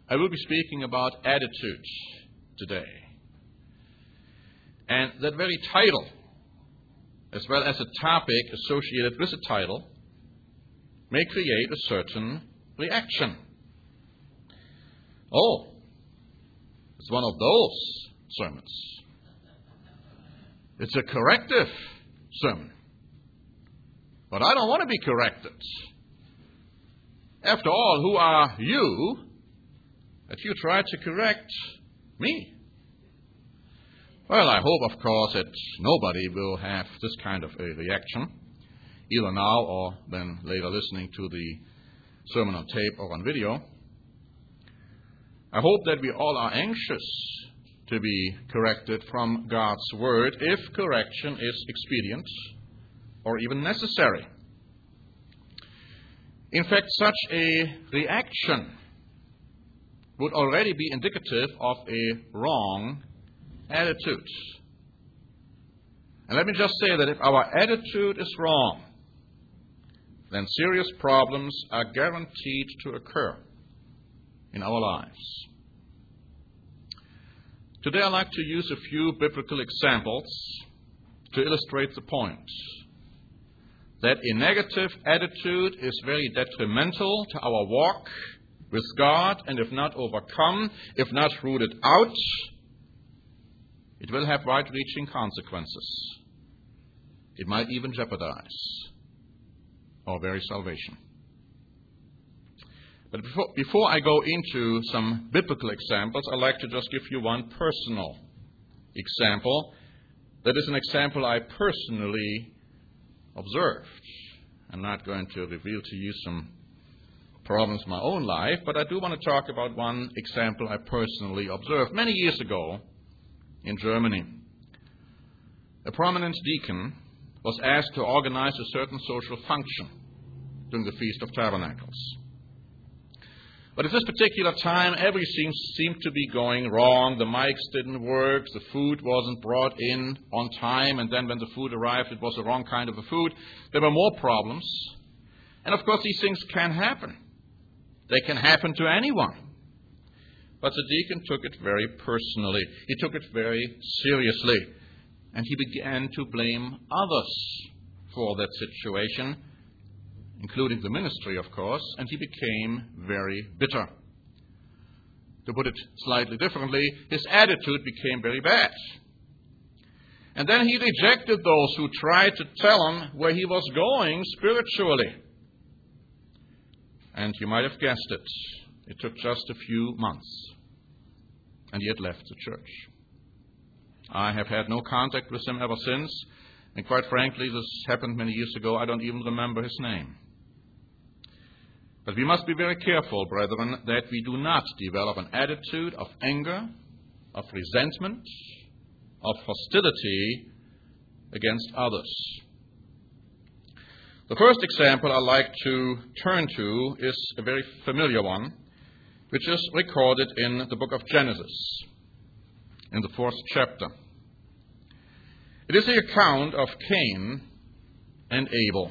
I will be speaking about attitudes today. And that very title, as well as a topic associated with the title, may create a certain reaction. Oh, it's one of those sermons. It's a corrective sermon. But I don't want to be corrected. After all, who are you that you try to correct me? Well, I hope, of course, that nobody will have this kind of a reaction, either now or then later listening to the sermon on tape or on video. I hope that we all are anxious to be corrected from God's Word if correction is expedient or even necessary. In fact, such a reaction would already be indicative of a wrong attitude. And let me just say that if our attitude is wrong, then serious problems are guaranteed to occur in our lives. Today I'd like to use a few biblical examples to illustrate the point that a negative attitude is very detrimental to our walk with God, and if not overcome, if not rooted out, it will have wide-reaching consequences. It might even jeopardize our very salvation. But before I go into some biblical examples, I'd like to just give you one personal example. That is an example I personally observed. I'm not going to reveal to you some problems in my own life, but I do want to talk about one example I personally observed. Many years ago in Germany, a prominent deacon was asked to organize a certain social function during the Feast of Tabernacles. But at this particular time, everything seemed to be going wrong. The mics didn't work, the food wasn't brought in on time, and then when the food arrived, it was the wrong kind of a food. There were more problems. And of course, these things can happen. They can happen to anyone. But the deacon took it very personally. He took it very seriously. And he began to blame others for that situation, including the ministry, of course, and he became very bitter. To put it slightly differently, his attitude became very bad. And then he rejected those who tried to tell him where he was going spiritually. And you might have guessed it. It took just a few months, and he had left the church. I have had no contact with him ever since, and quite frankly, this happened many years ago. I don't even remember his name. But we must be very careful, brethren, that we do not develop an attitude of anger, of resentment, of hostility against others. The first example I'd like to turn to is a very familiar one, which is recorded in the book of Genesis, in the 4th chapter. It is the account of Cain and Abel.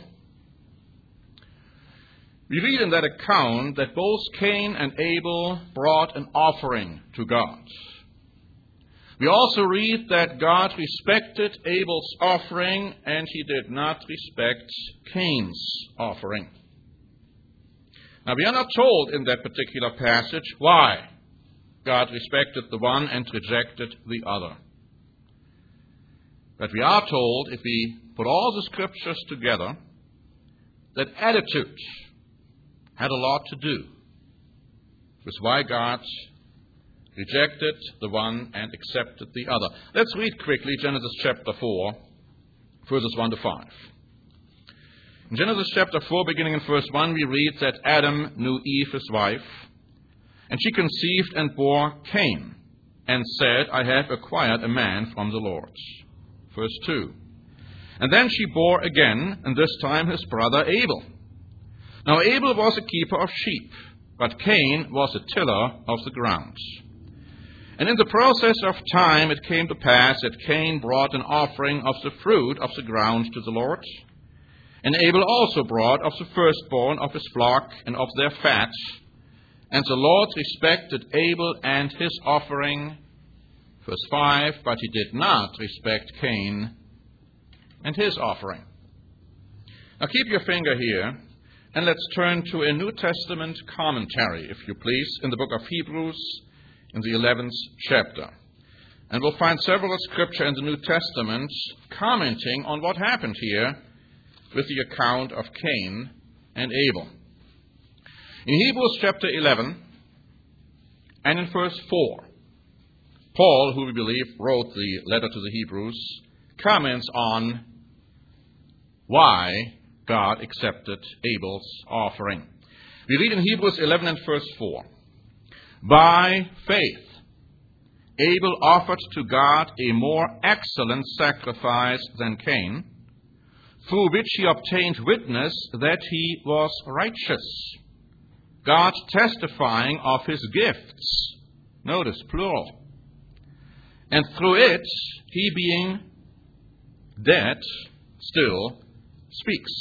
We read in that account that both Cain and Abel brought an offering to God. We also read that God respected Abel's offering and he did not respect Cain's offering. Now, we are not told in that particular passage why God respected the one and rejected the other. But we are told, if we put all the scriptures together, that attitude had a lot to do with why God rejected the one and accepted the other. Let's read quickly Genesis chapter 4, verses 1 to 5. In Genesis chapter 4, beginning in verse 1, we read that Adam knew Eve, his wife, and she conceived and bore Cain, and said, I have acquired a man from the Lord. Verse 2. And then she bore again, and this time his brother Abel. Now Abel was a keeper of sheep, but Cain was a tiller of the ground. And in the process of time it came to pass that Cain brought an offering of the fruit of the ground to the Lord. And Abel also brought of the firstborn of his flock and of their fat. And the Lord respected Abel and his offering. Verse 5, but he did not respect Cain and his offering. Now keep your finger here, and let's turn to a New Testament commentary, if you please, in the book of Hebrews, in the 11th chapter. And we'll find several scripture in the New Testament commenting on what happened here with the account of Cain and Abel. In Hebrews chapter 11 and in verse 4, Paul, who we believe wrote the letter to the Hebrews, comments on why God accepted Abel's offering. We read in Hebrews 11 and verse 4, by faith, Abel offered to God a more excellent sacrifice than Cain, through which he obtained witness that he was righteous, God testifying of his gifts. Notice, plural. And through it, he being dead, still speaks.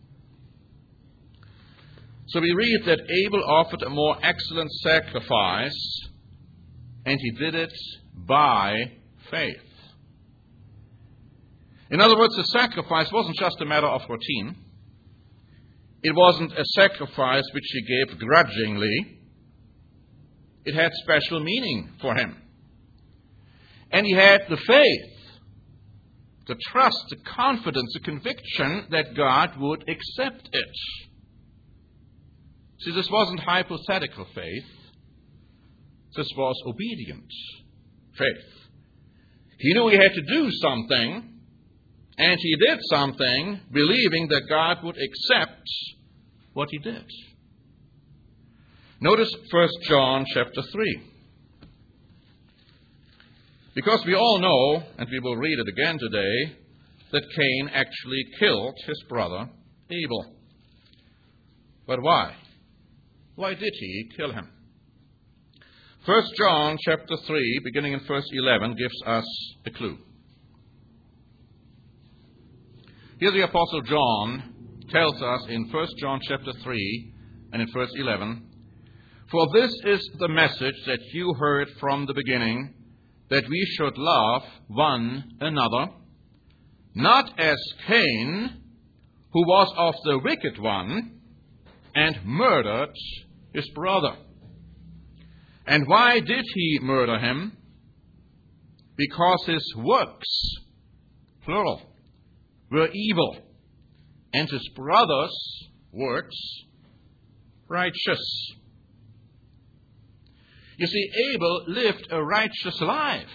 So we read that Abel offered a more excellent sacrifice, and he did it by faith. In other words, the sacrifice wasn't just a matter of routine. It wasn't a sacrifice which he gave grudgingly. It had special meaning for him. And he had the faith, the trust, the confidence, the conviction that God would accept it. See, this wasn't hypothetical faith. This was obedient faith. He knew he had to do something, and he did something believing that God would accept what he did. Notice 1 John chapter 3. Because we all know, and we will read it again today, that Cain actually killed his brother Abel. But why? Why did he kill him? 1 John chapter 3, beginning in verse 11, gives us a clue. Here the Apostle John tells us in 1 John chapter 3 and in verse 11, for this is the message that you heard from the beginning, that we should love one another, not as Cain, who was of the wicked one, and murdered his brother. And why did he murder him? Because his works, plural, were evil, and his brother's works righteous. You see, Abel lived a righteous life.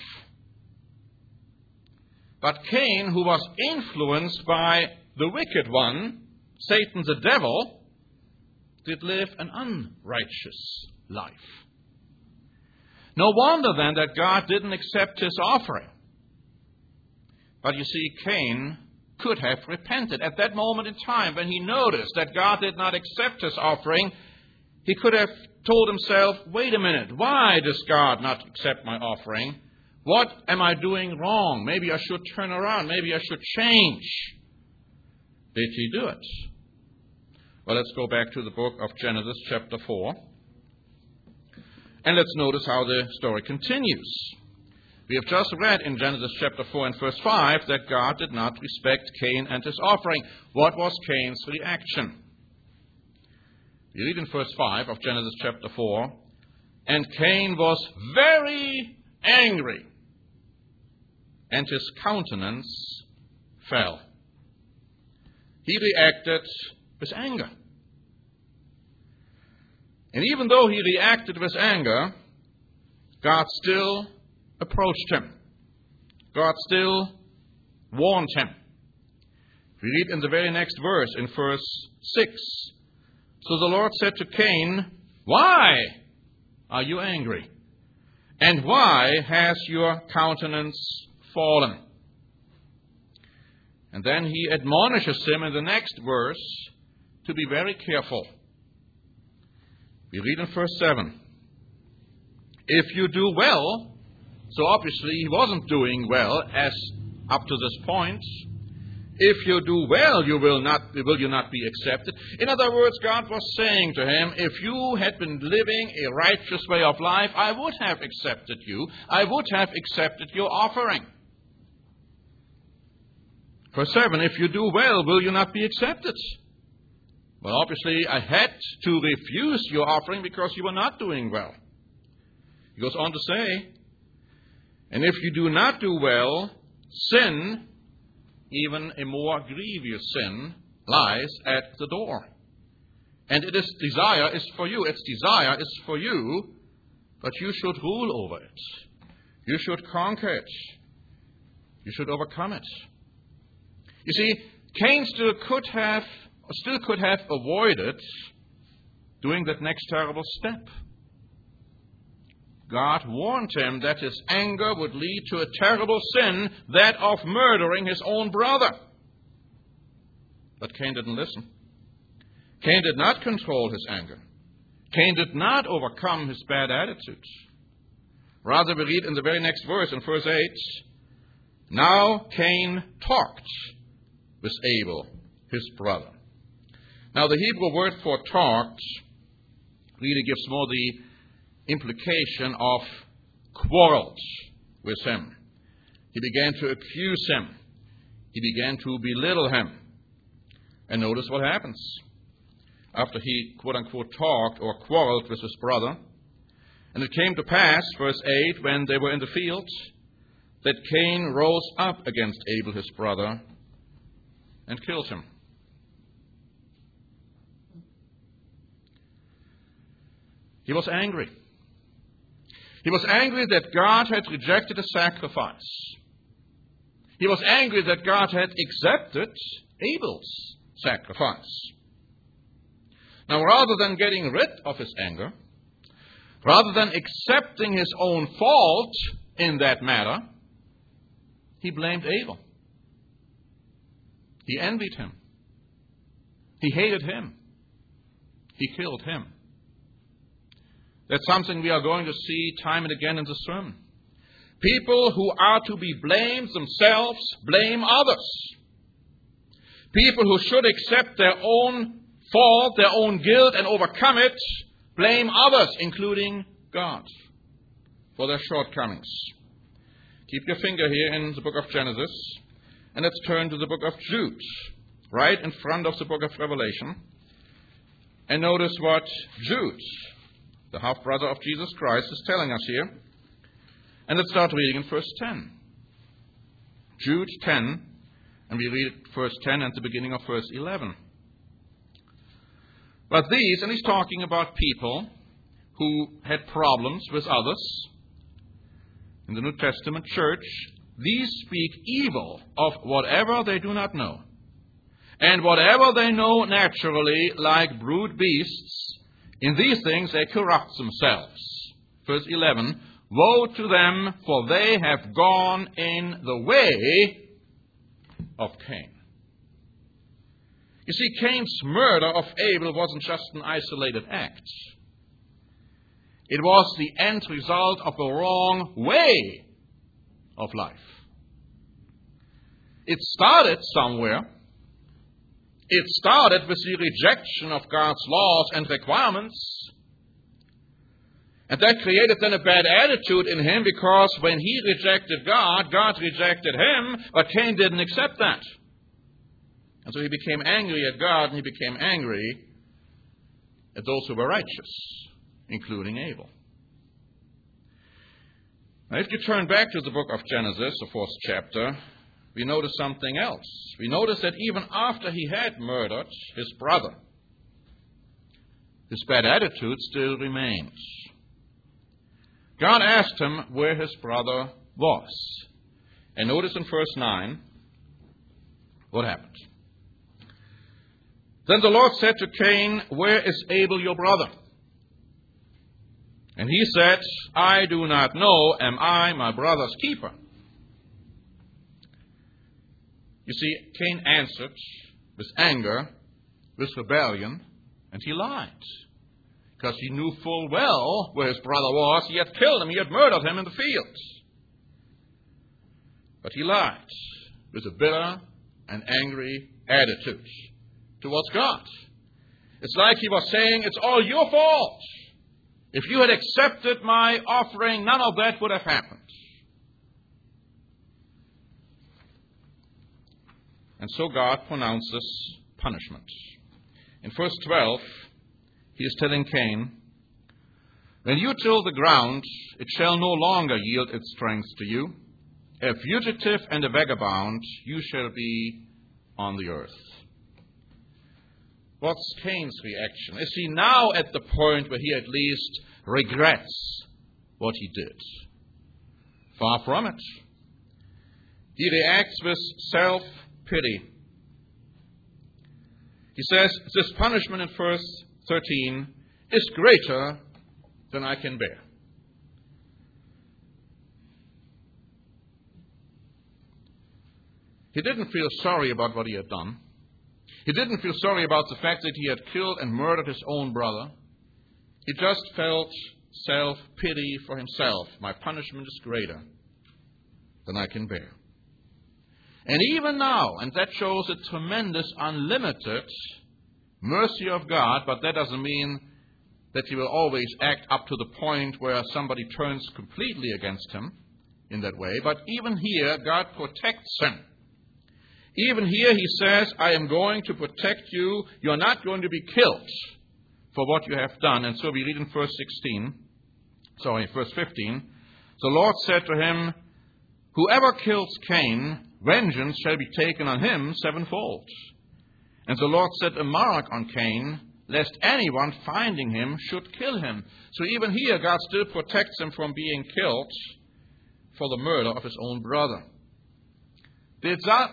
But Cain, who was influenced by the wicked one, Satan the devil, did live an unrighteous life. No wonder then that God didn't accept his offering. But you see, Cain could have repented. At that moment in time, when he noticed that God did not accept his offering, he could have told himself, wait a minute, why does God not accept my offering? What am I doing wrong? Maybe I should turn around. Maybe I should change. Did he do it? Well, let's go back to the book of Genesis chapter 4. And let's notice how the story continues. We have just read in Genesis chapter 4 and verse 5 that God did not respect Cain and his offering. What was Cain's reaction? We read in verse 5 of Genesis chapter 4, and Cain was very angry, and his countenance fell. He reacted with anger. And even though he reacted with anger, God still approached him. God still warned him. We read in the very next verse, in verse 6, so the Lord said to Cain, why are you angry? And why has your countenance fallen? And then he admonishes him in the next verse to be very careful. We read in verse 7, if you do well, so obviously he wasn't doing well as up to this point. If you do well, will you not be accepted? In other words, God was saying to him, if you had been living a righteous way of life, I would have accepted you. I would have accepted your offering. Verse 7, if you do well, will you not be accepted? Well, obviously, I had to refuse your offering because you were not doing well. He goes on to say, and if you do not do well, sin, even a more grievous sin, lies at the door. And its desire is for you. Its desire is for you, but you should rule over it. You should conquer it. You should overcome it. You see, Cain still could have avoided doing that next terrible step. God warned him that his anger would lead to a terrible sin, that of murdering his own brother. But Cain didn't listen. Cain did not control his anger. Cain did not overcome his bad attitude. Rather, we read in the very next verse, in verse 8, now Cain talked with Abel, his brother. Now, the Hebrew word for talked really gives more the implication of quarreled with him. He began to accuse him. He began to belittle him. And notice what happens. After he, quote-unquote, talked or quarreled with his brother, and it came to pass, verse 8, when they were in the field, that Cain rose up against Abel his brother and killed him. He was angry. He was angry that God had rejected a sacrifice. He was angry that God had accepted Abel's sacrifice. Now, rather than getting rid of his anger, rather than accepting his own fault in that matter, he blamed Abel. He envied him. He hated him. He killed him. That's something we are going to see time and again in the sermon. People who are to be blamed themselves blame others. People who should accept their own fault, their own guilt, and overcome it, blame others, including God, for their shortcomings. Keep your finger here in the book of Genesis, and let's turn to the book of Jude, right in front of the book of Revelation. And notice what Jude, the half-brother of Jesus Christ, is telling us here. And let's start reading in verse 10. Jude 10, and we read verse 10 and the beginning of verse 11. But these, and he's talking about people who had problems with others in the New Testament church, these speak evil of whatever they do not know. And whatever they know naturally, like brute beasts, in these things they corrupt themselves. Verse 11, woe to them, for they have gone in the way of Cain. You see, Cain's murder of Abel wasn't just an isolated act. It was the end result of a wrong way of life. It started somewhere. It started with the rejection of God's laws and requirements. And that created then a bad attitude in him, because when he rejected God, God rejected him, but Cain didn't accept that. And so he became angry at God, and he became angry at those who were righteous, including Abel. Now, if you turn back to the book of Genesis, the 4th chapter, we notice something else. We notice that even after he had murdered his brother, his bad attitude still remained. God asked him where his brother was. And notice in verse 9 what happened. Then the Lord said to Cain, where is Abel your brother? And he said, I do not know. Am I my brother's keeper? You see, Cain answered with anger, with rebellion, and he lied. Because he knew full well where his brother was. He had killed him. He had murdered him in the fields. But he lied with a bitter and angry attitude towards God. It's like he was saying, it's all your fault. If you had accepted my offering, none of that would have happened. And so God pronounces punishment. In verse 12, he is telling Cain, when you till the ground, it shall no longer yield its strength to you. A fugitive and a vagabond you shall be on the earth. What's Cain's reaction? Is he now at the point where he at least regrets what he did? Far from it. He reacts with self-pity. He says, this punishment in verse 13 is greater than I can bear. He didn't feel sorry about what he had done. He didn't feel sorry about the fact that he had killed and murdered his own brother. He just felt self-pity for himself. My punishment is greater than I can bear. And even now, and that shows a tremendous, unlimited mercy of God, but that doesn't mean that he will always act up to the point where somebody turns completely against him in that way. But even here, God protects him. Even here he says, I am going to protect you. You are not going to be killed for what you have done. And so we read in verse 15. The Lord said to him, whoever kills Cain, vengeance shall be taken on him sevenfold. And the Lord set a mark on Cain, lest anyone finding him should kill him. So even here God still protects him from being killed for the murder of his own brother. Did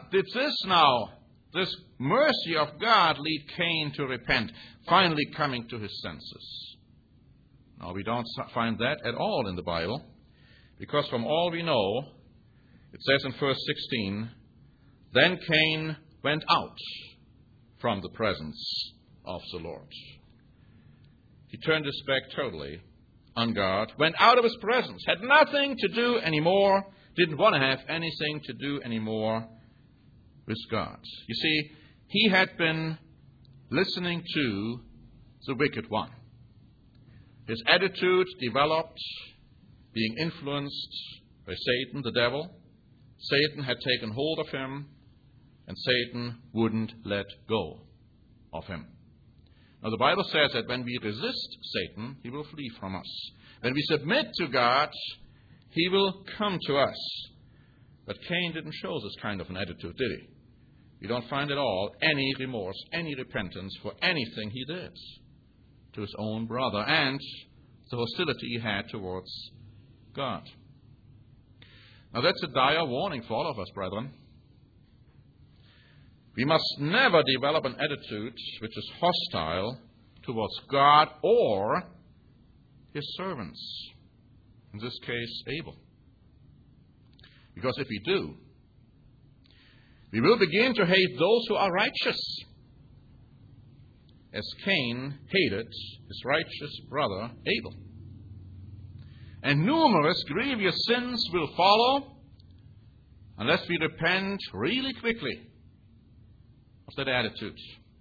this mercy of God lead Cain to repent, finally coming to his senses? No, we don't find that at all in the Bible, because from all we know, it says in verse 16, then Cain went out from the presence of the Lord. He turned his back totally on God, went out of his presence, had nothing to do anymore, didn't want to have anything to do anymore with God. You see, he had been listening to the wicked one. His attitude developed, being influenced by Satan, the devil. Satan had taken hold of him, and Satan wouldn't let go of him. Now, the Bible says that when we resist Satan, he will flee from us. When we submit to God, he will come to us. But Cain didn't show this kind of an attitude, did he? We don't find at all any remorse, any repentance for anything he did to his own brother and the hostility he had towards God. Now, that's a dire warning for all of us, brethren. We must never develop an attitude which is hostile towards God or his servants. In this case, Abel. Because if we do, we will begin to hate those who are righteous, as Cain hated his righteous brother Abel. And numerous grievous sins will follow unless we repent really quickly of that attitude.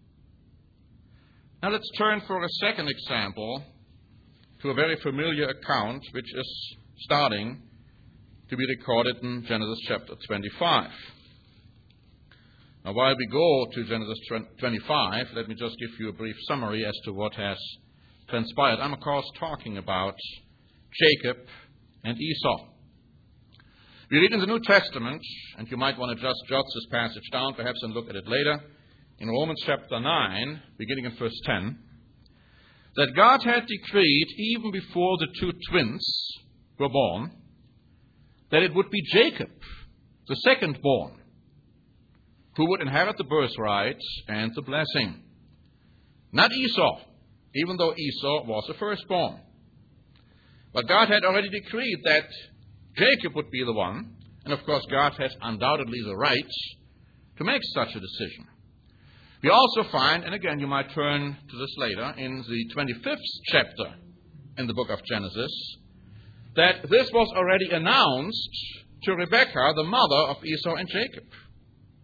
Now let's turn for a second example to a very familiar account which is starting to be recorded in Genesis chapter 25. Now, while we go to Genesis 25, let me just give you a brief summary as to what has transpired. I'm, of course, talking about Jacob and Esau. We read in the New Testament, and you might want to just jot this passage down, perhaps, and look at it later, in Romans chapter 9, beginning in verse 10, that God had decreed, even before the two twins were born, that it would be Jacob, the second born, who would inherit the birthright and the blessing. Not Esau, even though Esau was the firstborn. But God had already decreed that Jacob would be the one, and of course God has undoubtedly the right to make such a decision. We also find, and again you might turn to this later, in the 25th chapter in the book of Genesis, that this was already announced to Rebekah, the mother of Esau and Jacob.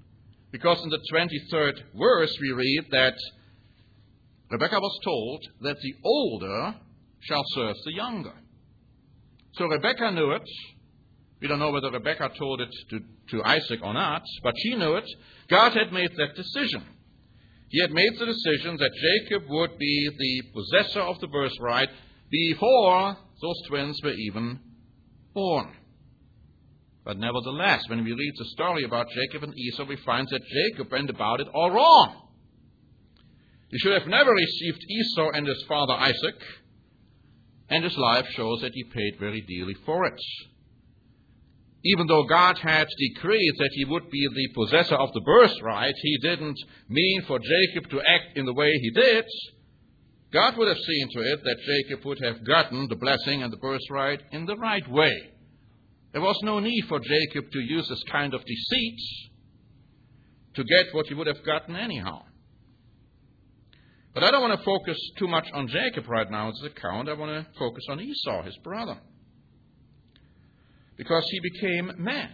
Because in the 23rd verse we read that Rebekah was told that the older shall serve the younger. So Rebekah knew it. We don't know whether Rebekah told it to Isaac or not, but she knew it. God had made that decision. He had made the decision that Jacob would be the possessor of the birthright before those twins were even born. But nevertheless, when we read the story about Jacob and Esau, we find that Jacob went about it all wrong. He should have never received Esau and his father Isaac, and his life shows that he paid very dearly for it. Even though God had decreed that he would be the possessor of the birthright, he didn't mean for Jacob to act in the way he did. God would have seen to it that Jacob would have gotten the blessing and the birthright in the right way. There was no need for Jacob to use this kind of deceit to get what he would have gotten anyhow. But I don't want to focus too much on Jacob right now in this account. I want to focus on Esau, his brother. Because he became mad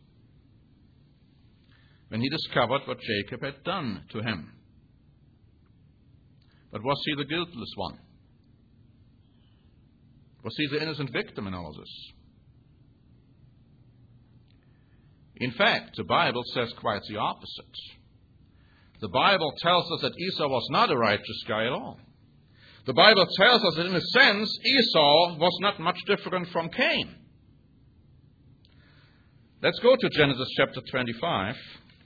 when he discovered what Jacob had done to him. But was he the guiltless one? Was he the innocent victim in all of this? In fact, the Bible says quite the opposite. The Bible tells us that Esau was not a righteous guy at all. The Bible tells us that in a sense, Esau was not much different from Cain. Let's go to Genesis chapter 25,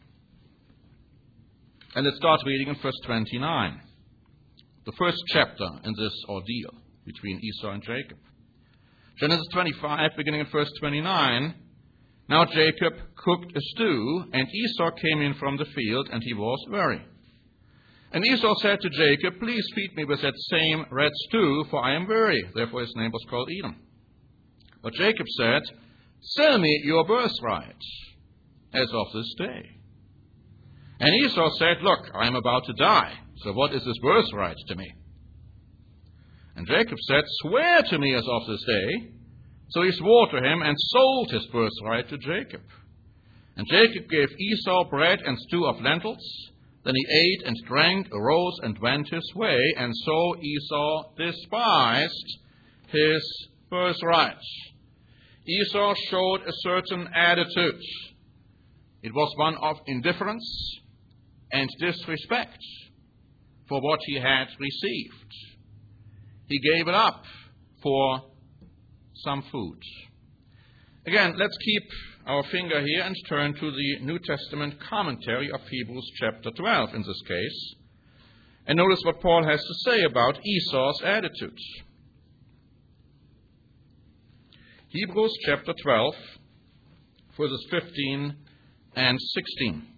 and let's start reading in verse 29, the first chapter in this ordeal between Esau and Jacob. Genesis 25, beginning in verse 29, now Jacob cooked a stew, and Esau came in from the field, and he was weary. And Esau said to Jacob, please feed me with that same red stew, for I am weary. Therefore his name was called Edom. But Jacob said, sell me your birthright as of this day. And Esau said, look, I am about to die, so what is this birthright to me? And Jacob said, swear to me as of this day. So he swore to him and sold his birthright to Jacob. And Jacob gave Esau bread and stew of lentils. Then he ate and drank, arose and went his way. And so Esau despised his birthright. Esau showed a certain attitude. It was one of indifference and disrespect for what he had received. He gave it up for some food. Again, let's keep our finger here and turn to the New Testament commentary of Hebrews chapter 12 in this case. And notice what Paul has to say about Esau's attitude. Hebrews chapter 12, verses 15 and 16.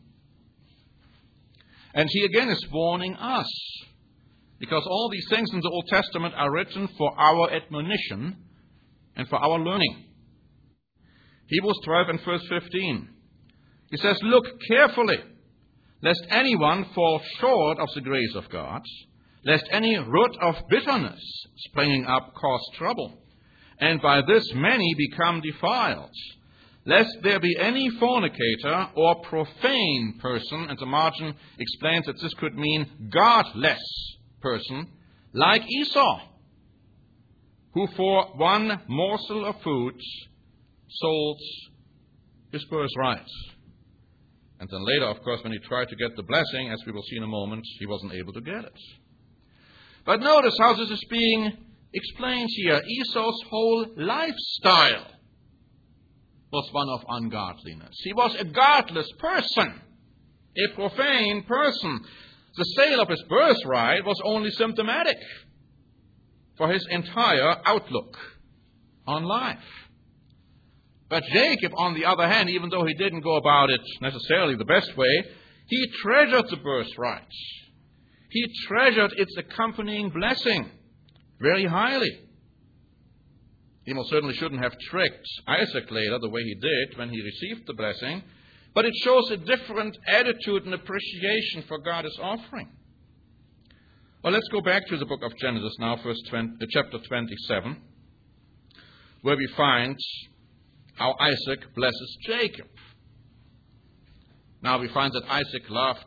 And he again is warning us, because all these things in the Old Testament are written for our admonition and for our learning. Hebrews 12 and verse 15. He says, look carefully, lest anyone fall short of the grace of God, lest any root of bitterness springing up cause trouble, and by this many become defiled, lest there be any fornicator or profane person, and the margin explains that this could mean godless person, like Esau, who for one morsel of food sold his birthright. And then later, of course, when he tried to get the blessing, as we will see in a moment, he wasn't able to get it. But notice how this is being explained here. Esau's whole lifestyle was one of ungodliness. He was a godless person, a profane person. The sale of his birthright was only symptomatic for his entire outlook on life. But Jacob, on the other hand, even though he didn't go about it necessarily the best way, he treasured the birthright. He treasured its accompanying blessing very highly. He most certainly shouldn't have tricked Isaac later the way he did when he received the blessing, but it shows a different attitude and appreciation for God is offering. Well, let's go back to the book of Genesis now, chapter 27, where we find how Isaac blesses Jacob. Now we find that Isaac loved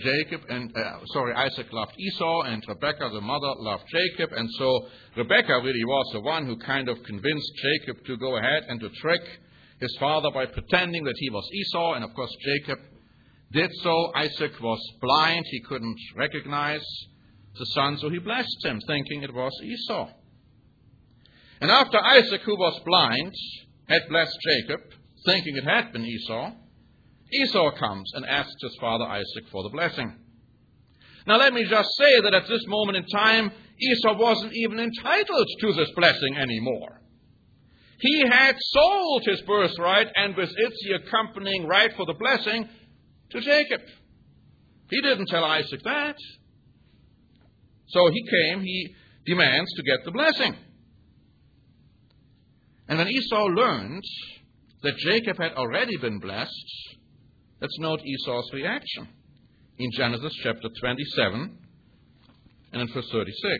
Esau, and Rebekah, the mother, loved Jacob, and so Rebekah really was the one who kind of convinced Jacob to go ahead and to trick his father by pretending that he was Esau, and of course Jacob did so. Isaac was blind, he couldn't recognize the son, so he blessed him, thinking it was Esau. And after Isaac, who was blind, had blessed Jacob, thinking it had been Esau, Esau comes and asks his father Isaac for the blessing. Now let me just say that at this moment in time, Esau wasn't even entitled to this blessing anymore. He had sold his birthright, and with it the accompanying right for the blessing, to Jacob. He didn't tell Isaac that. So he demands to get the blessing. And when Esau learned that Jacob had already been blessed, let's note Esau's reaction in Genesis chapter 27 and in verse 36.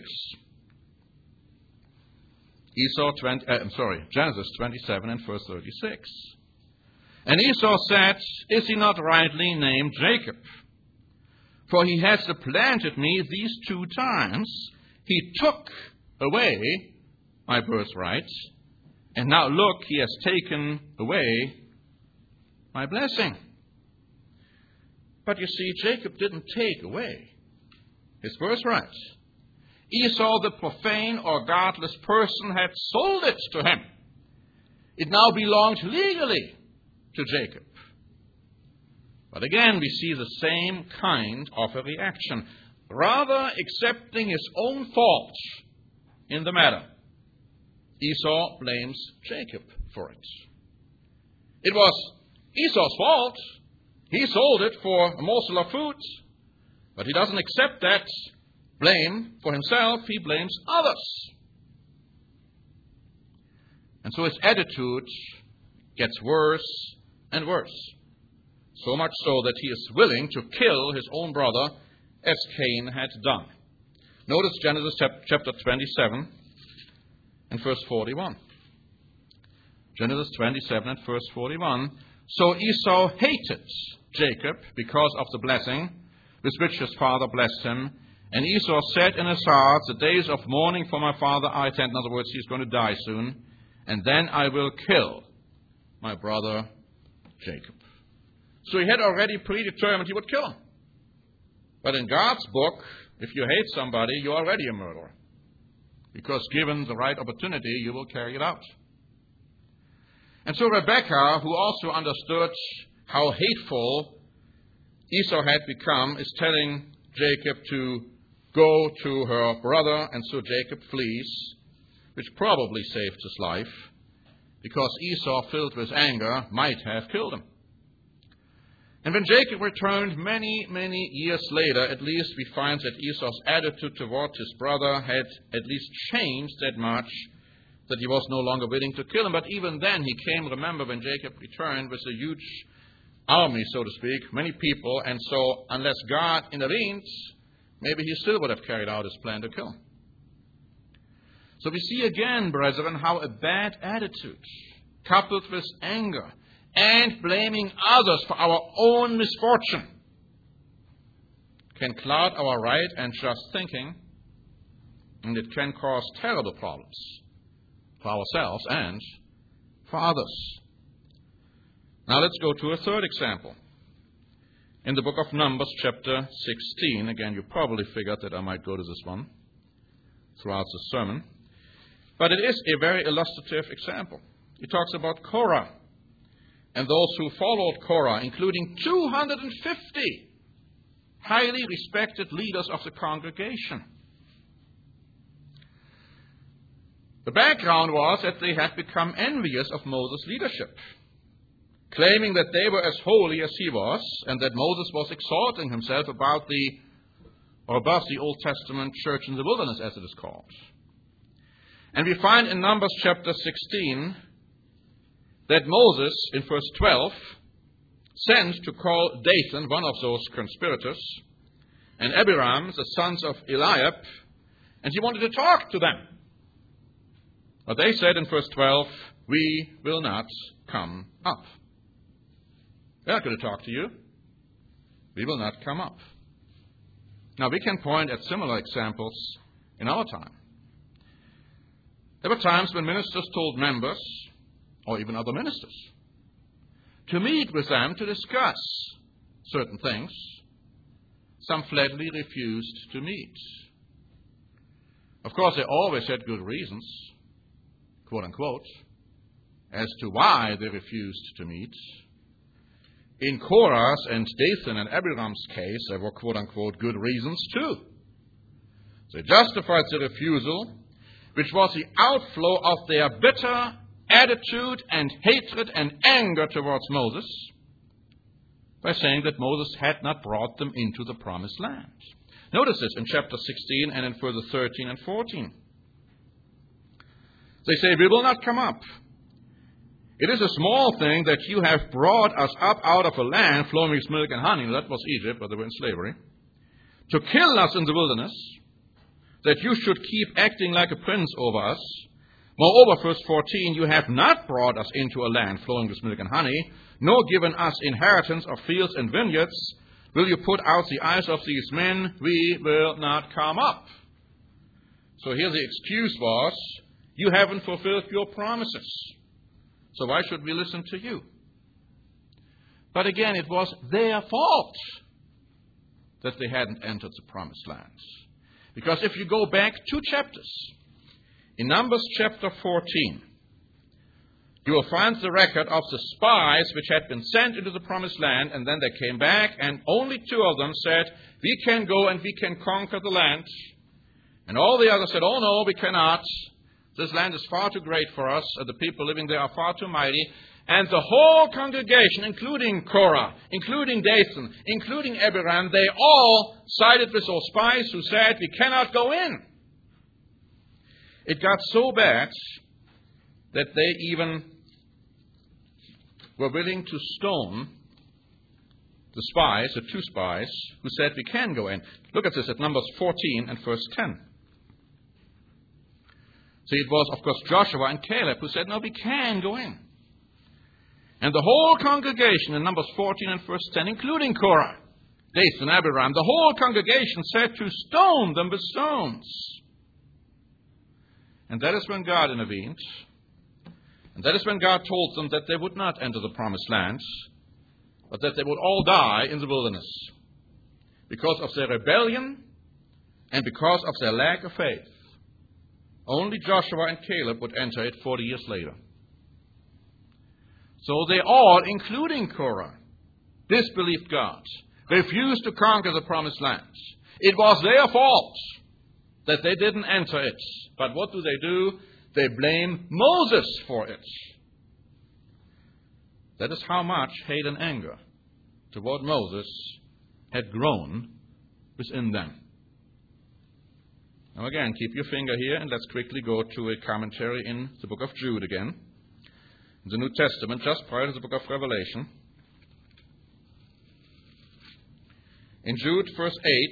Genesis 27 and verse 36. And Esau said, "Is he not rightly named Jacob? For he has supplanted me these 2 times. He took away my birthright, and now look, he has taken away my blessing." But you see, Jacob didn't take away his birthright. Esau, the profane or godless person, had sold it to him. It now belonged legally to Jacob. But again, we see the same kind of a reaction. Rather accepting his own fault in the matter, Esau blames Jacob for it. It was Esau's fault. He sold it for a morsel of food. But he doesn't accept that blame for himself. He blames others. And so his attitude gets worse and worse. So much so that he is willing to kill his own brother as Cain had done. Notice Genesis chapter 27 and verse 41. Genesis 27 and verse 41. So Esau hated Jacob because of the blessing with which his father blessed him. And Esau said in his heart, "The days of mourning for my father are at hand." In other words, he's going to die soon. "And then I will kill my brother Jacob." So he had already predetermined he would kill him. But in God's book, if you hate somebody, you're already a murderer. Because given the right opportunity, you will carry it out. And so Rebekah, who also understood how hateful Esau had become, is telling Jacob to go to her brother, and so Jacob flees, which probably saved his life, because Esau, filled with anger, might have killed him. And when Jacob returned many, many years later, at least we find that Esau's attitude toward his brother had at least changed that much, that he was no longer willing to kill him. But even then he came, remember, when Jacob returned with a huge army, so to speak, many people, and so unless God intervened, maybe he still would have carried out his plan to kill him. So we see again, brethren, how a bad attitude, coupled with anger, and blaming others for our own misfortune, can cloud our right and just thinking, and it can cause terrible problems for ourselves and for others. Now let's go to a third example. In the book of Numbers, chapter 16, again, you probably figured that I might go to this one throughout the sermon, but it is a very illustrative example. It talks about Korah and those who followed Korah, including 250 highly respected leaders of the congregation. The background was that they had become envious of Moses' leadership, claiming that they were as holy as he was, and that Moses was exalting himself above the Old Testament church in the wilderness, as it is called. And we find in Numbers chapter 16 that Moses, in verse 12, sent to call Dathan, one of those conspirators, and Abiram, the sons of Eliab, and he wanted to talk to them. But they said in verse 12, "We will not come up." They're not going to talk to you. We will not come up. Now, we can point at similar examples in our time. There were times when ministers told members, or even other ministers, to meet with them to discuss certain things. Some flatly refused to meet. Of course, they always had good reasons, quote unquote, as to why they refused to meet. In Korah's and Dathan and Abiram's case, there were quote unquote good reasons too. They justified the refusal, which was the outflow of their bitter attitude and hatred and anger towards Moses, by saying that Moses had not brought them into the promised land. Notice this in chapter 16 and in further 13 and 14. They say, we will not come up. It is a small thing that you have brought us up out of a land flowing with milk and honey. That was Egypt, but they were in slavery. To kill us in the wilderness, that you should keep acting like a prince over us. Moreover, verse 14, you have not brought us into a land flowing with milk and honey, nor given us inheritance of fields and vineyards. Will you put out the eyes of these men? We will not come up. So here the excuse was, you haven't fulfilled your promises. So why should we listen to you? But again, it was their fault that they hadn't entered the promised land. Because if you go back 2 chapters, in Numbers chapter 14, you will find the record of the spies which had been sent into the promised land, and then they came back, and only 2 of them said, we can go and we can conquer the land. And all the others said, oh no, we cannot. This land is far too great for us, and the people living there are far too mighty. And the whole congregation, including Korah, including Dathan, including Abiram, they all sided with those spies who said, we cannot go in. It got so bad that they even were willing to stone the spies, the 2 spies, who said we can go in. Look at this at Numbers 14 and verse 10. See, it was, of course, Joshua and Caleb who said, no, we can go in. And the whole congregation in Numbers 14 and verse 10, including Korah, Dathan, Abiram, the whole congregation said to stone them with stones. And that is when God intervened. And that is when God told them that they would not enter the promised land, but that they would all die in the wilderness because of their rebellion and because of their lack of faith. Only Joshua and Caleb would enter it 40 years later. So they all, including Korah, disbelieved God, refused to conquer the promised land. It was their fault that they didn't enter it. But what do? They blame Moses for it. That is how much hate and anger toward Moses had grown within them. Now again, keep your finger here and let's quickly go to a commentary in the book of Jude again. In the New Testament, just prior to the book of Revelation. In Jude, verse 8,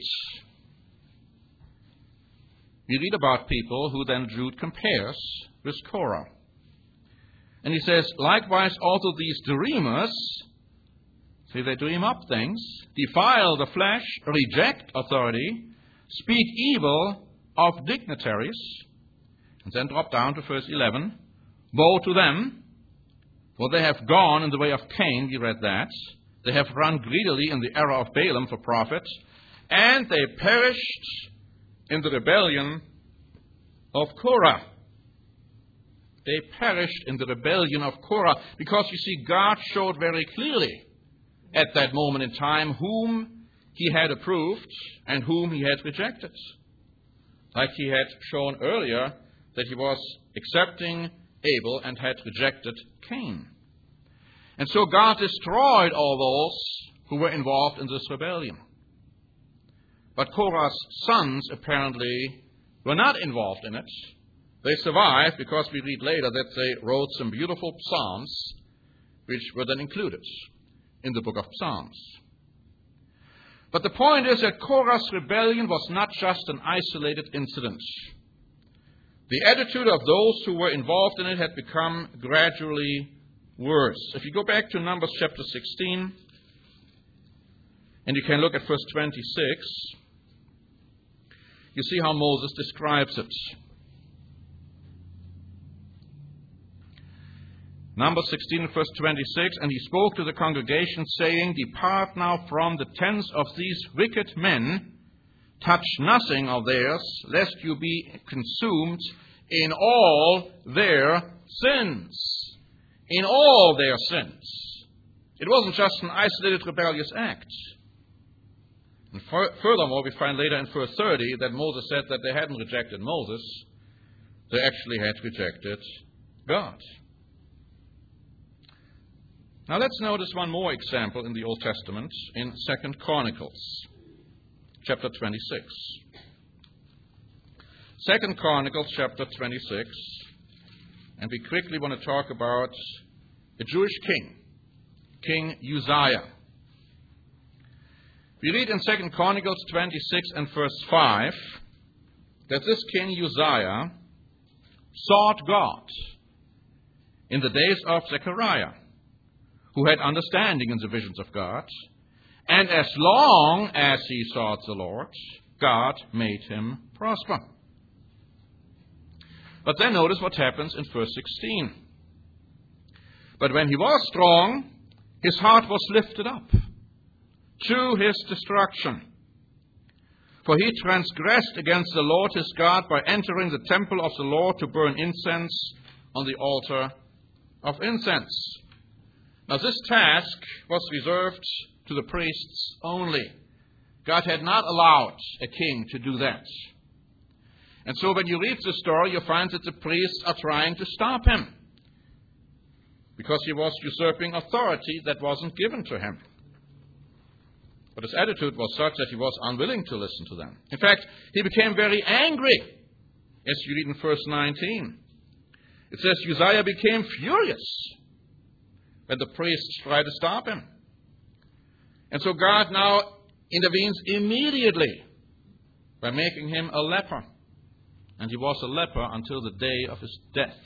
we read about people who then Jude compares with Korah. And he says, likewise also these dreamers, see, they dream up things, defile the flesh, reject authority, speak evil of dignitaries, and then drop down to verse 11. Woe to them, for they have gone in the way of Cain, we read that. They have run greedily in the error of Balaam for profit, and they perished in the rebellion of Korah. They perished in the rebellion of Korah because, you see, God showed very clearly at that moment in time whom he had approved and whom he had rejected. Like he had shown earlier that he was accepting Abel and had rejected Cain. And so God destroyed all those who were involved in this rebellion. But Korah's sons apparently were not involved in it. They survived because we read later that they wrote some beautiful psalms which were then included in the book of Psalms. But the point is that Korah's rebellion was not just an isolated incident. The attitude of those who were involved in it had become gradually worse. If you go back to Numbers chapter 16, And you can look at verse 26. You see how Moses describes it. Numbers 16, verse 26, and he spoke to the congregation, saying, Depart now from the tents of these wicked men, touch nothing of theirs, lest you be consumed in all their sins. In all their sins. It wasn't just an isolated rebellious act. And furthermore, we find later in verse 30 that Moses said that they hadn't rejected Moses, they actually had rejected God. Now let's notice one more example in the Old Testament in 2 Chronicles, chapter 26. 2 Chronicles, chapter 26, and we quickly want to talk about a Jewish king, King Uzziah. We read in 2 Chronicles 26 and verse 5 that this King Uzziah sought God in the days of Zechariah, who had understanding in the visions of God, and as long as he sought the Lord, God made him prosper. But then notice what happens in verse 16. But when he was strong, his heart was lifted up to his destruction. For he transgressed against the Lord his God by entering the temple of the Lord to burn incense on the altar of incense. Now this task was reserved to the priests only. God had not allowed a king to do that. And so when you read the story, you find that the priests are trying to stop him, because he was usurping authority that wasn't given to him. But his attitude was such that he was unwilling to listen to them. In fact, he became very angry, as you read in verse 19. It says, Uzziah became furious when the priests tried to stop him. And so God now intervenes immediately by making him a leper. And he was a leper until the day of his death.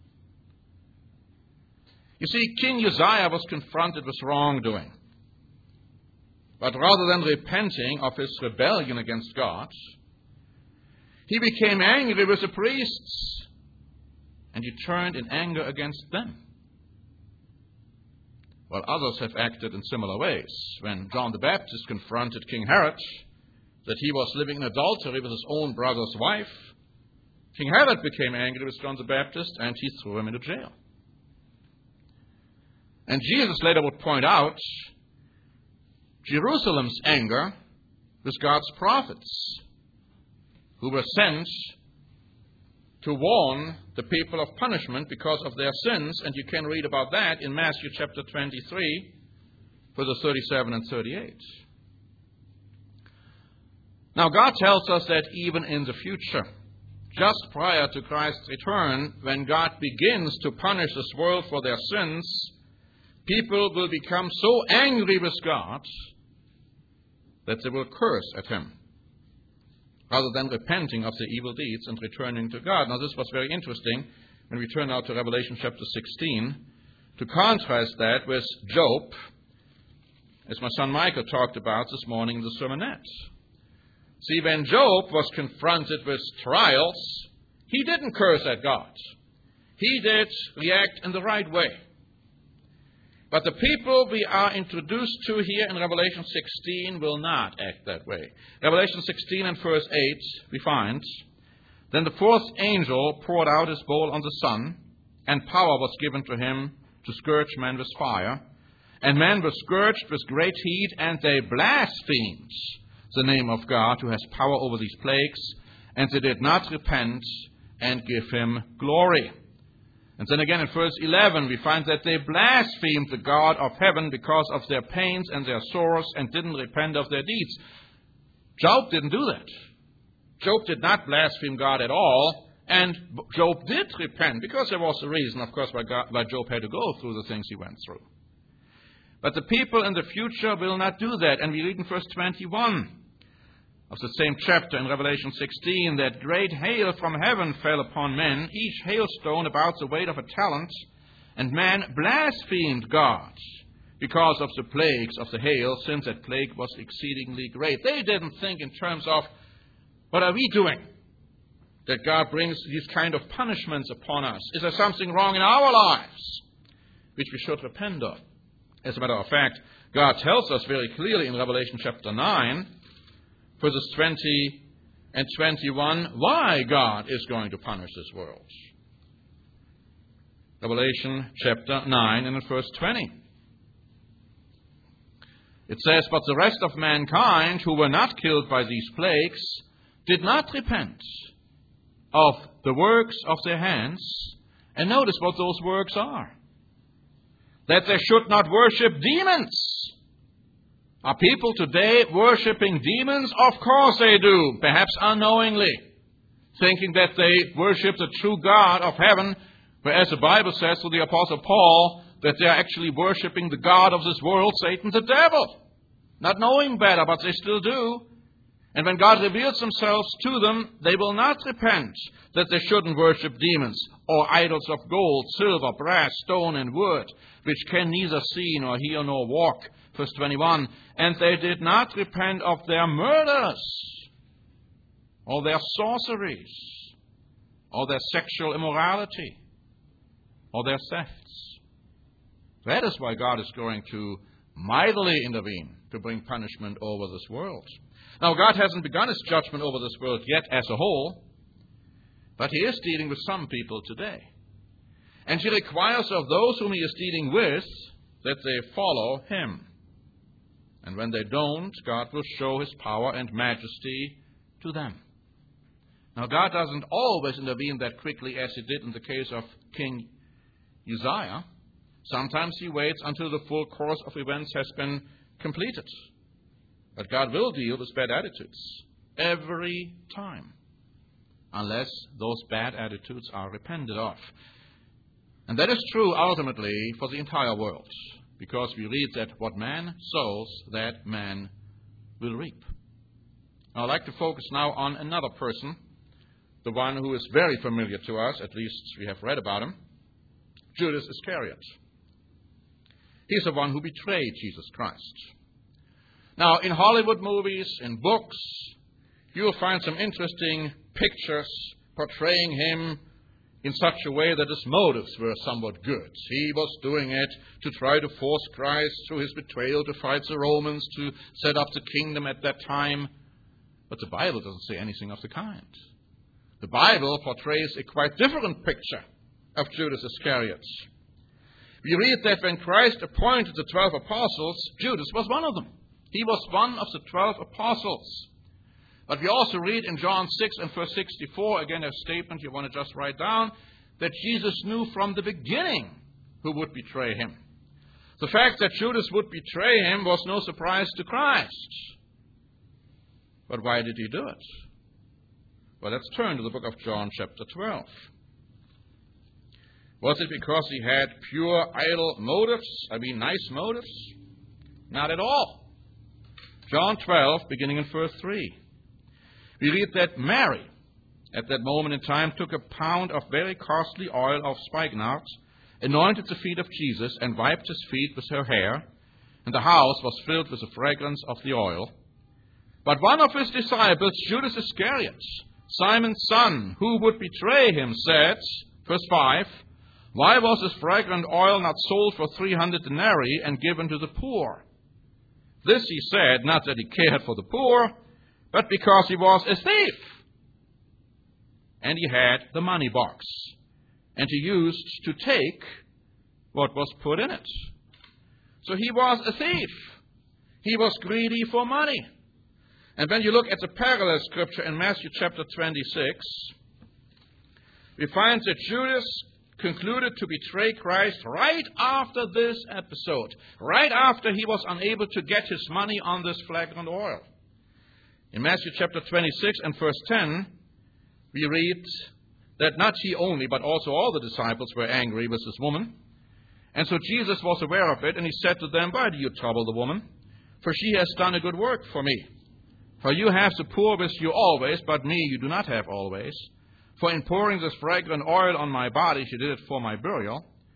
You see, King Uzziah was confronted with wrongdoing. But rather than repenting of his rebellion against God, he became angry with the priests, and he turned in anger against them. While others have acted in similar ways. When John the Baptist confronted King Herod that he was living in adultery with his own brother's wife, King Herod became angry with John the Baptist, and he threw him into jail. And Jesus later would point out Jerusalem's anger with God's prophets, who were sent to warn the people of punishment because of their sins. And you can read about that in Matthew chapter 23, verses 37 and 38. Now God tells us that even in the future, just prior to Christ's return, when God begins to punish this world for their sins, people will become so angry with God that they will curse at him, rather than repenting of their evil deeds and returning to God. Now this was very interesting when we turn now to Revelation chapter 16, to contrast that with Job, as my son Michael talked about this morning in the sermonette. See, when Job was confronted with trials, he didn't curse at God. He did react in the right way. But the people we are introduced to here in Revelation 16 will not act that way. Revelation 16 and verse 8, we find, Then the fourth angel poured out his bowl on the sun, and power was given to him to scourge men with fire. And men were scourged with great heat, and they blasphemed the name of God, who has power over these plagues, and they did not repent and give him glory. And then again in verse 11, we find that they blasphemed the God of heaven because of their pains and their sorrows, and didn't repent of their deeds. Job didn't do that. Job did not blaspheme God at all, and Job did repent, because there was a reason, of course, why Job had to go through the things he went through. But the people in the future will not do that. And we read in verse 21 of the same chapter in Revelation 16, that great hail from heaven fell upon men, each hailstone about the weight of a talent, and man blasphemed God, because of the plagues of the hail, since that plague was exceedingly great. They didn't think in terms of, what are we doing that God brings these kind of punishments upon us? Is there something wrong in our lives which we should repent of? As a matter of fact, God tells us very clearly in Revelation chapter 9, verses 20 and 21, why God is going to punish this world. Revelation chapter 9 and in verse 20. It says, "But the rest of mankind who were not killed by these plagues did not repent of the works of their hands." And notice what those works are. That they should not worship demons. Are people today worshiping demons? Of course they do, perhaps unknowingly, thinking that they worship the true God of heaven, whereas the Bible says to the Apostle Paul that they are actually worshiping the God of this world, Satan, the devil. Not knowing better, but they still do. And when God reveals himself to them, they will not repent that they shouldn't worship demons or idols of gold, silver, brass, stone, and wood, which can neither see nor hear nor walk. Verse 21, "And they did not repent of their murders, or their sorceries, or their sexual immorality, or their thefts." That is why God is going to mightily intervene to bring punishment over this world. Now, God hasn't begun his judgment over this world yet as a whole, but he is dealing with some people today. And he requires of those whom he is dealing with that they follow him. And when they don't, God will show his power and majesty to them. Now, God doesn't always intervene that quickly as he did in the case of King Uzziah. Sometimes he waits until the full course of events has been completed. But God will deal with bad attitudes every time, unless those bad attitudes are repented of. And that is true ultimately for the entire world, because we read that what man sows, that man will reap. I'd like to focus now on another person, the one who is very familiar to us, at least we have read about him, Judas Iscariot. He's the one who betrayed Jesus Christ. Now, in Hollywood movies, in books, you'll find some interesting pictures portraying him in such a way that his motives were somewhat good. He was doing it to try to force Christ through his betrayal to fight the Romans, to set up the kingdom at that time. But the Bible doesn't say anything of the kind. The Bible portrays a quite different picture of Judas Iscariot. We read that when Christ appointed the 12 apostles, Judas was one of them. He was one of the 12 apostles. But we also read in John 6 and verse 64, again a statement you want to just write down, that Jesus knew from the beginning who would betray him. The fact that Judas would betray him was no surprise to Christ. But why did he do it? Well, let's turn to the book of John chapter 12. Was it because he had pure idle motives? Nice motives? Not at all. John 12, beginning in verse 3. We read that Mary, at that moment in time, took a pound of very costly oil of spikenard, anointed the feet of Jesus, and wiped his feet with her hair, and the house was filled with the fragrance of the oil. But one of his disciples, Judas Iscariot, Simon's son, who would betray him, said, verse 5, "Why was this fragrant oil not sold for 300 denarii and given to the poor?" This he said, not that he cared for the poor, but because he was a thief. And he had the money box, and he used to take what was put in it. So he was a thief. He was greedy for money. And when you look at the parallel scripture in Matthew chapter 26, we find that Judas concluded to betray Christ right after this episode, right after he was unable to get his money on this fragrant oil. In Matthew chapter 26 and verse 10, we read that not he only, but also all the disciples were angry with this woman. And so Jesus was aware of it, and he said to them, "Why do you trouble the woman? For she has done a good work for me. For you have the poor with you always, but me you do not have always. For in pouring this fragrant oil on my body, she did it for my burial.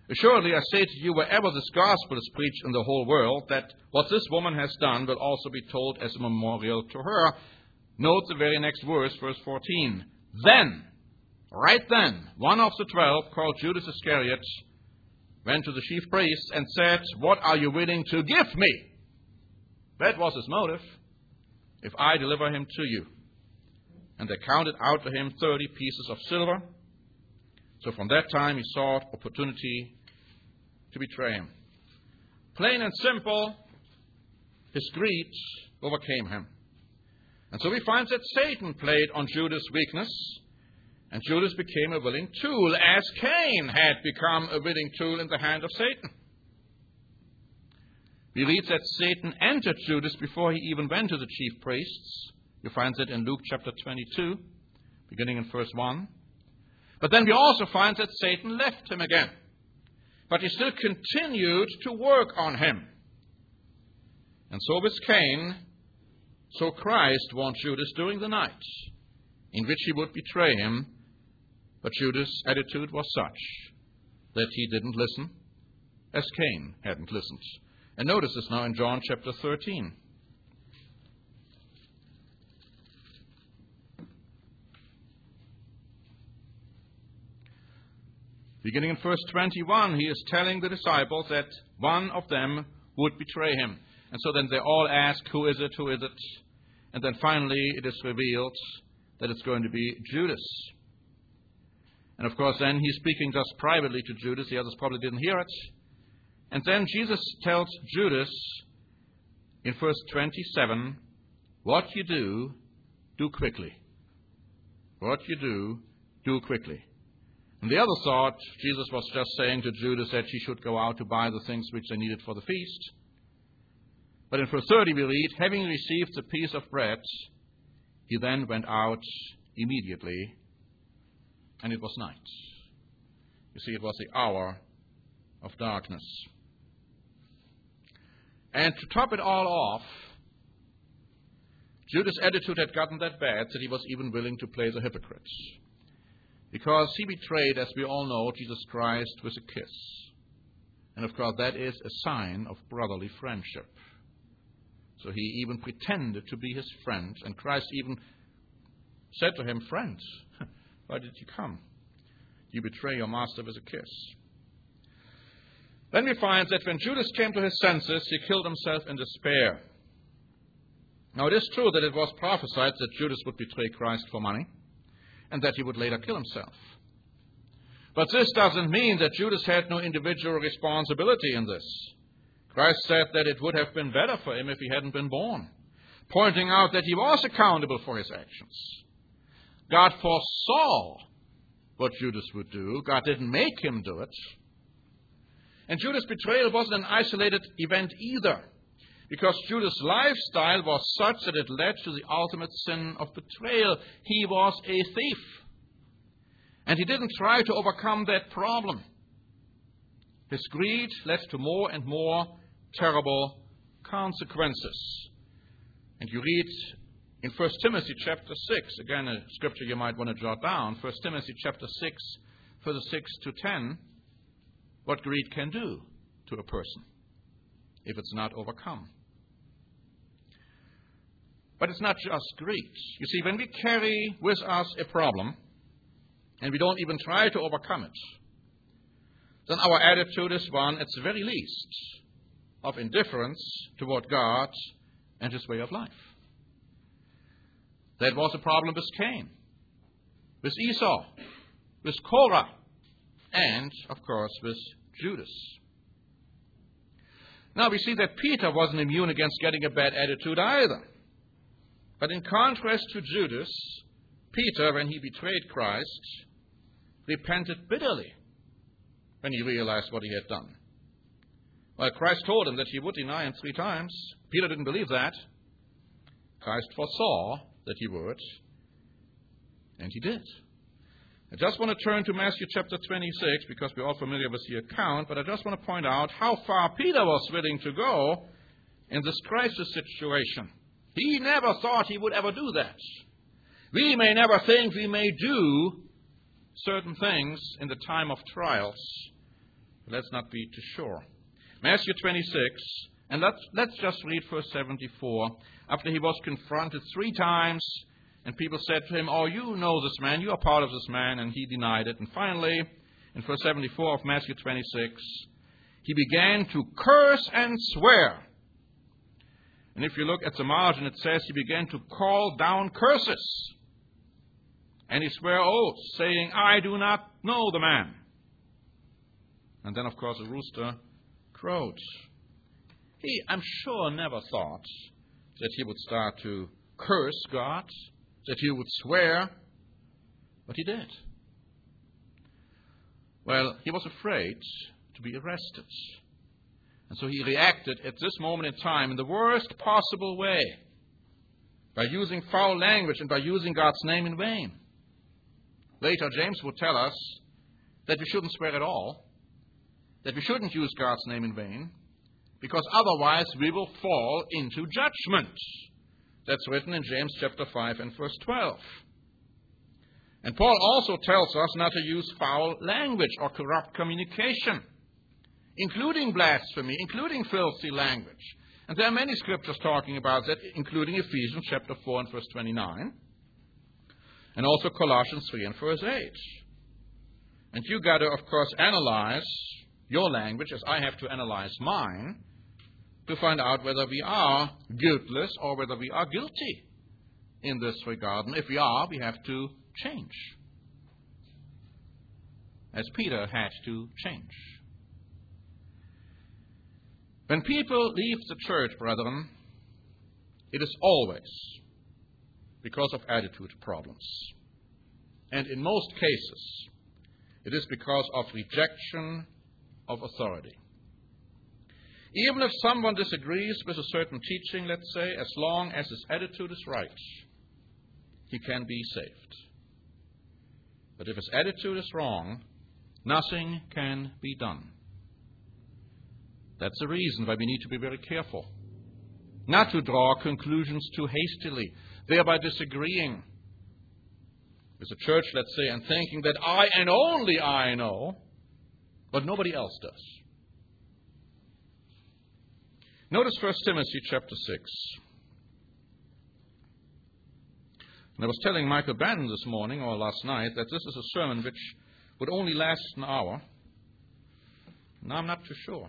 Assuredly, I say to you, wherever this gospel is preached in the whole world, that what this woman has done will also be told as a memorial to her. Note the very next verse, verse 14. Then, right then, one of the 12, called Judas Iscariot, went to the chief priests and said, "What are you willing to give me?" That was his motive. "If I deliver him to you." And they counted out to him 30 pieces of silver. So from that time he sought opportunity to betray him. Plain and simple, his greed overcame him. And so we find that Satan played on Judas' weakness, and Judas became a willing tool, as Cain had become a willing tool in the hand of Satan. We read that Satan entered Judas before he even went to the chief priests. You find that in Luke chapter 22, beginning in verse 1. But then we also find that Satan left him again. But he still continued to work on him. And so with Cain, so Christ warned Judas during the night, in which he would betray him. But Judas' attitude was such that he didn't listen, as Cain hadn't listened. And notice this now in John chapter 13. Beginning in verse 21, he is telling the disciples that one of them would betray him. And so then they all ask, who is it, who is it? And then finally it is revealed that it's going to be Judas. And of course then he's speaking just privately to Judas. The others probably didn't hear it. And then Jesus tells Judas in verse 27, what you do quickly. What you do quickly. And the other thought, Jesus was just saying to Judas that he should go out to buy the things which they needed for the feast. But in verse 30 we read, having received the piece of bread, he then went out immediately, and it was night. You see, it was the hour of darkness. And to top it all off, Judas' attitude had gotten that bad that he was even willing to play the hypocrite. Because he betrayed, as we all know, Jesus Christ with a kiss. And of course, that is a sign of brotherly friendship. So he even pretended to be his friend. And Christ even said to him, friend, why did you come? You betray your master with a kiss. Then we find that when Judas came to his senses, he killed himself in despair. Now it is true that it was prophesied that Judas would betray Christ for money, and that he would later kill himself. But this doesn't mean that Judas had no individual responsibility in this. Christ said that it would have been better for him if he hadn't been born, pointing out that he was accountable for his actions. God foresaw what Judas would do. God didn't make him do it. And Judas' betrayal wasn't an isolated event either, because Judas' lifestyle was such that it led to the ultimate sin of betrayal. He was a thief. And he didn't try to overcome that problem. His greed led to more and more terrible consequences. And you read in 1 Timothy chapter 6, again a scripture you might want to jot down, 1 Timothy chapter 6, verses 6 to 10, what greed can do to a person if it's not overcome. But it's not just greed. You see, when we carry with us a problem and we don't even try to overcome it, then our attitude is one, at the very least, of indifference toward God and his way of life. That was a problem with Cain, with Esau, with Korah, and, of course, with Judas. Now, we see that Peter wasn't immune against getting a bad attitude either. But in contrast to Judas, Peter, when he betrayed Christ, repented bitterly when he realized what he had done. Well, Christ told him that he would deny him 3 times. Peter didn't believe that. Christ foresaw that he would, and he did. I just want to turn to Matthew chapter 26, because we're all familiar with the account, but I just want to point out how far Peter was willing to go in this crisis situation. He never thought he would ever do that. We may never think we may do certain things in the time of trials, Let's not be too sure. Matthew 26, and let's just read verse 74. After he was confronted 3 times, and people said to him, "Oh, you know this man, you are part of this man," and he denied it. And finally, in verse 74 of Matthew 26, he began to curse and swear. And if you look at the margin, it says he began to call down curses. And he swore oaths, saying, "I do not know the man." And then, of course, a rooster crowed. He, I'm sure, never thought that he would start to curse God, that he would swear, but he did. Well, he was afraid to be arrested. And so he reacted at this moment in time in the worst possible way, by using foul language and by using God's name in vain. Later, James will tell us that we shouldn't swear at all, that we shouldn't use God's name in vain, because otherwise we will fall into judgment. That's written in James chapter 5 and verse 12. And Paul also tells us not to use foul language or corrupt communication, including blasphemy, including filthy language. And there are many scriptures talking about that, including Ephesians chapter 4 and verse 29, and also Colossians 3 and verse 8. And you got to, of course, analyze your language, as I have to analyze mine, to find out whether we are guiltless or whether we are guilty in this regard. And if we are, we have to change, as Peter had to change. When people leave the church, brethren, it is always because of attitude problems. And in most cases, it is because of rejection of authority. Even if someone disagrees with a certain teaching, let's say, as long as his attitude is right, he can be saved. But if his attitude is wrong, nothing can be done. That's the reason why we need to be very careful, not to draw conclusions too hastily, thereby disagreeing with the church, let's say, and thinking that I and only I know, but nobody else does. Notice 1 Timothy chapter 6. And I was telling Michael Bannon this morning or last night that this is a sermon which would only last an hour. Now I'm not too sure.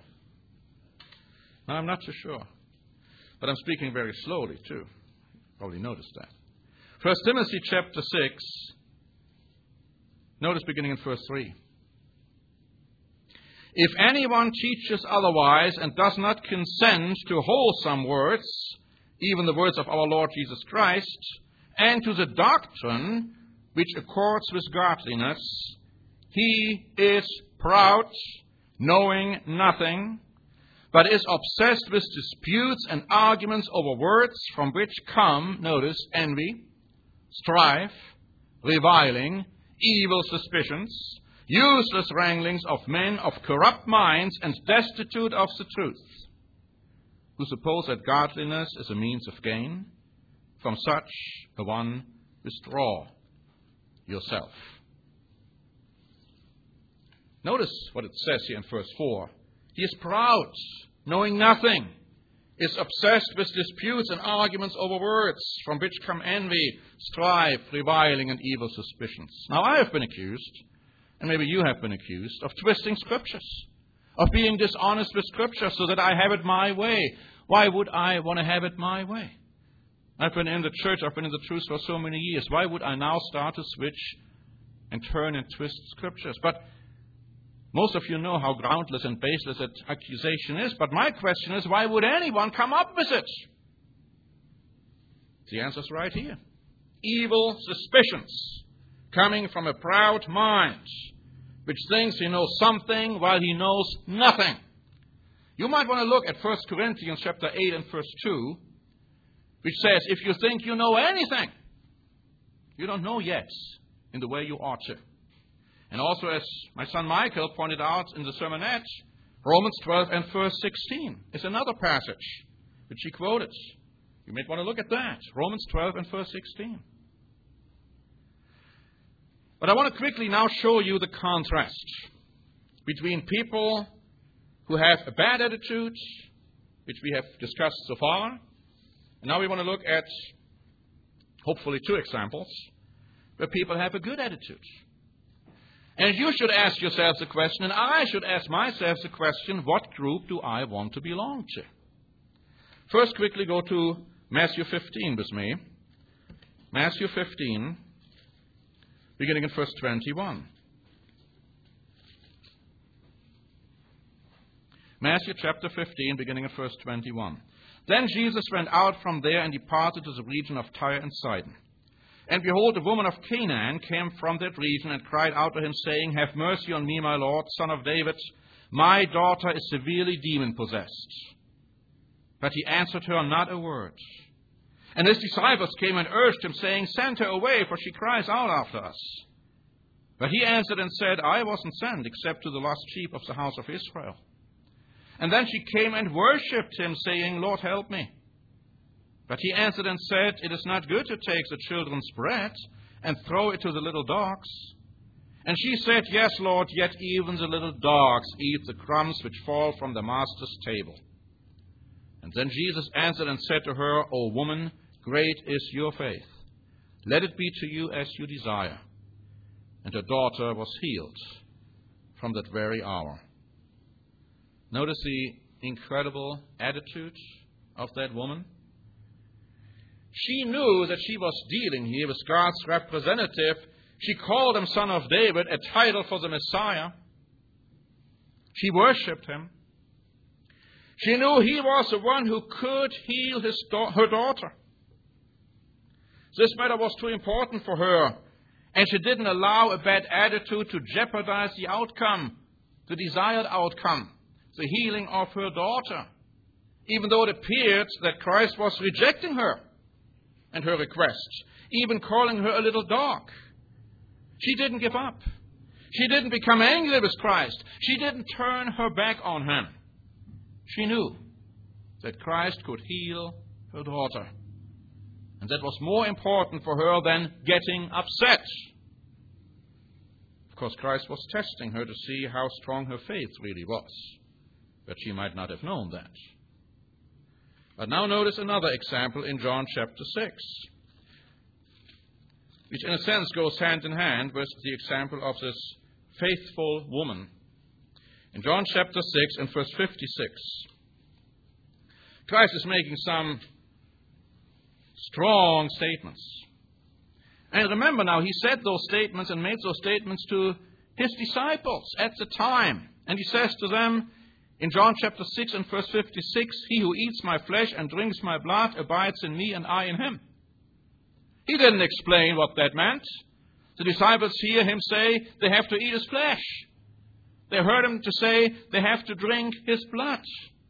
But I'm speaking very slowly too. Probably noticed that. 1 Timothy chapter 6. Notice beginning in verse 3. If anyone teaches otherwise and does not consent to wholesome words, even the words of our Lord Jesus Christ, and to the doctrine which accords with godliness, he is proud, knowing nothing, but is obsessed with disputes and arguments over words, from which come, notice, envy, strife, reviling, evil suspicions, useless wranglings of men of corrupt minds and destitute of the truth, who suppose that godliness is a means of gain. From such a one withdraw yourself. Notice what it says here in verse 4. He is proud, knowing nothing, is obsessed with disputes and arguments over words, from which come envy, strife, reviling, and evil suspicions. Now I have been accused, and maybe you have been accused, of twisting scriptures, of being dishonest with scripture so that I have it my way. Why would I want to have it my way? I've been in the church, I've been in the truth for so many years. Why would I now start to switch and turn and twist scriptures? But most of you know how groundless and baseless that accusation is. But my question is, why would anyone come up with it? The answer's right here. Evil suspicions coming from a proud mind, which thinks he knows something while he knows nothing. You might want to look at 1 Corinthians chapter 8 and verse 2, which says, if you think you know anything, you don't know yet in the way you ought to. And also, as my son Michael pointed out in the sermonette, Romans 12 and verse 16 is another passage which he quoted. You might want to look at that. Romans 12 and verse 16. But I want to quickly now show you the contrast between people who have a bad attitude, which we have discussed so far. And now we want to look at, hopefully, 2 examples where people have a good attitude. And you should ask yourselves the question, and I should ask myself the question, what group do I want to belong to? First, quickly go to Matthew 15 with me. Matthew 15, beginning in verse 21. Matthew chapter 15, beginning at verse 21. Then Jesus went out from there and departed to the region of Tyre and Sidon. And behold, a woman of Canaan came from that region and cried out to him, saying, Have mercy on me, my Lord, son of David. My daughter is severely demon-possessed. But he answered her not a word. And his disciples came and urged him, saying, Send her away, for she cries out after us. But he answered and said, I wasn't sent except to the lost sheep of the house of Israel. And then she came and worshipped him, saying, Lord, help me. But he answered and said, It is not good to take the children's bread and throw it to the little dogs. And she said, Yes, Lord, yet even the little dogs eat the crumbs which fall from the master's table. And then Jesus answered and said to her, O woman, great is your faith. Let it be to you as you desire. And her daughter was healed from that very hour. Notice the incredible attitude of that woman. She knew that she was dealing here with God's representative. She called him Son of David, a title for the Messiah. She worshipped him. She knew he was the one who could heal her daughter. This matter was too important for her, and she didn't allow a bad attitude to jeopardize the outcome, the desired outcome, the healing of her daughter, even though it appeared that Christ was rejecting her and her requests, even calling her a little dog. She didn't give up. She didn't become angry with Christ. She didn't turn her back on him. She knew that Christ could heal her daughter. And that was more important for her than getting upset. Of course, Christ was testing her to see how strong her faith really was. But she might not have known that. But now notice another example in John chapter 6, which in a sense goes hand in hand with the example of this faithful woman. In John chapter 6 and verse 56, Christ is making some strong statements. And remember now, he said those statements and made those statements to his disciples at the time. And he says to them in John chapter 6 and verse 56, He who eats my flesh and drinks my blood abides in me and I in him. He didn't explain what that meant. The disciples hear him say they have to eat his flesh. They heard him to say they have to drink his blood.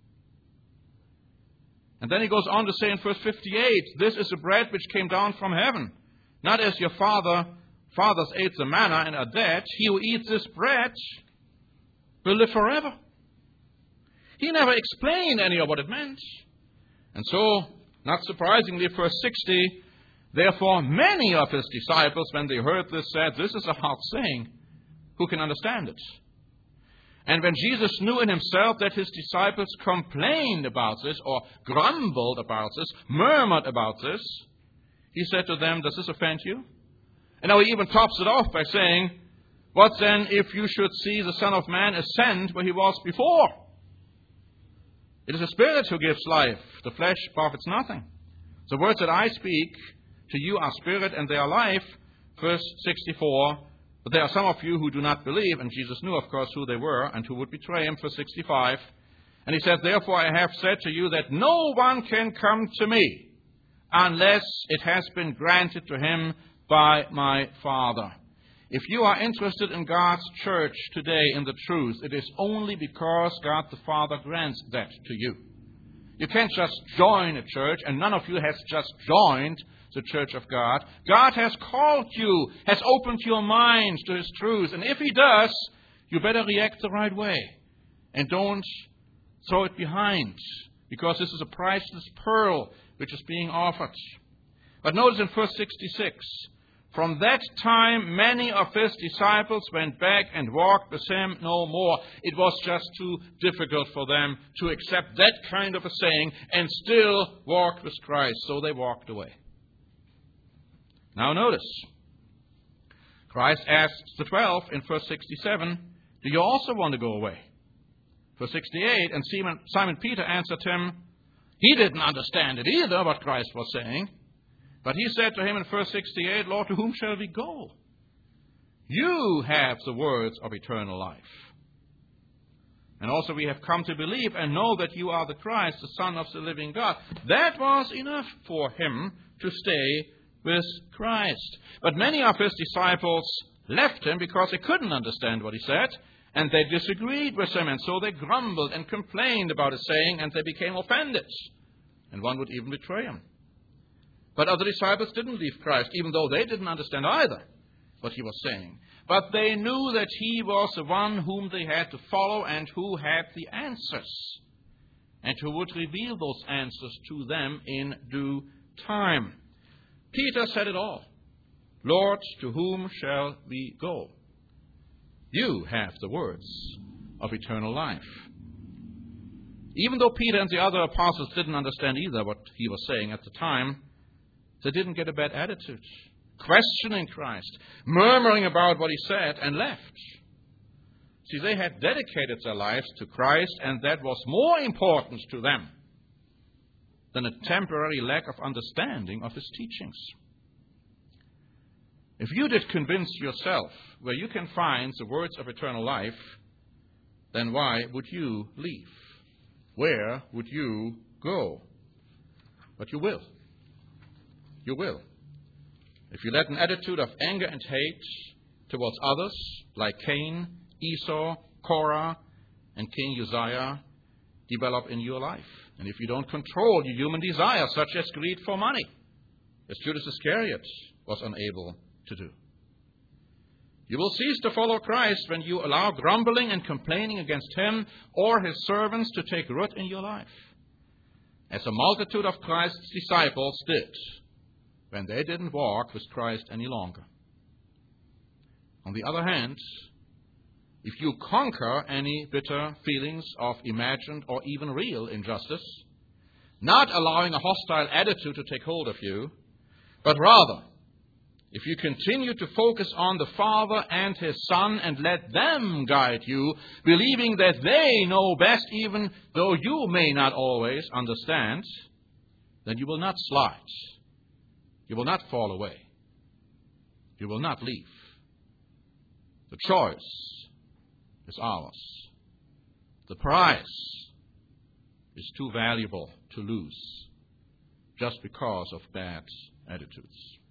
And then he goes on to say in verse 58, This is the bread which came down from heaven. Not as your fathers ate the manna and are dead. He who eats this bread will live forever. He never explained any of what it meant. And so, not surprisingly, verse 60, Therefore many of his disciples, when they heard this, said, This is a hard saying. Who can understand it? And when Jesus knew in himself that his disciples complained about this, or grumbled about this, murmured about this, he said to them, Does this offend you? And now he even tops it off by saying, What then if you should see the Son of Man ascend where he was before? It is the Spirit who gives life. The flesh profits nothing. The words that I speak to you are spirit and they are life. Verse 64. But there are some of you who do not believe. And Jesus knew, of course, who they were and who would betray him. Verse 65. And he said, Therefore I have said to you that no one can come to me unless it has been granted to him by my Father. If you are interested in God's church today in the truth, it is only because God the Father grants that to you. You can't just join a church, and none of you has just joined the church of God. God has called you, has opened your minds to his truth, and if he does, you better react the right way and don't throw it behind, because this is a priceless pearl which is being offered. But notice in verse 66, From that time, many of his disciples went back and walked with him no more. It was just too difficult for them to accept that kind of a saying and still walk with Christ, so they walked away. Now notice, Christ asks the 12 in verse 67, do you also want to go away? Verse 68, and Simon Peter answered him, he didn't understand it either, what Christ was saying. But he said to him in verse 68, Lord, to whom shall we go? You have the words of eternal life. And also we have come to believe and know that you are the Christ, the Son of the living God. That was enough for him to stay with Christ. But many of his disciples left him because they couldn't understand what he said, and they disagreed with him, and so they grumbled and complained about his saying, and they became offended. And one would even betray him. But other disciples didn't leave Christ, even though they didn't understand either what he was saying. But they knew that he was the one whom they had to follow and who had the answers, and who would reveal those answers to them in due time. Peter said it all. Lord, to whom shall we go? You have the words of eternal life. Even though Peter and the other apostles didn't understand either what he was saying at the time, they didn't get a bad attitude, questioning Christ, murmuring about what he said, and left. See, they had dedicated their lives to Christ, and that was more important to them than a temporary lack of understanding of his teachings. If you did convince yourself where you can find the words of eternal life, then why would you leave? Where would you go? But you will. You will. If you let an attitude of anger and hate towards others, like Cain, Esau, Korah, and King Uzziah, develop in your life. And if you don't control your human desires, such as greed for money, as Judas Iscariot was unable to do. You will cease to follow Christ when you allow grumbling and complaining against him or his servants to take root in your life, as a multitude of Christ's disciples did when they didn't walk with Christ any longer. On the other hand, if you conquer any bitter feelings of imagined or even real injustice, not allowing a hostile attitude to take hold of you, but rather, if you continue to focus on the Father and his Son and let them guide you, believing that they know best even though you may not always understand, then you will not slide. You will not fall away. You will not leave. The choice is ours. The prize is too valuable to lose just because of bad attitudes.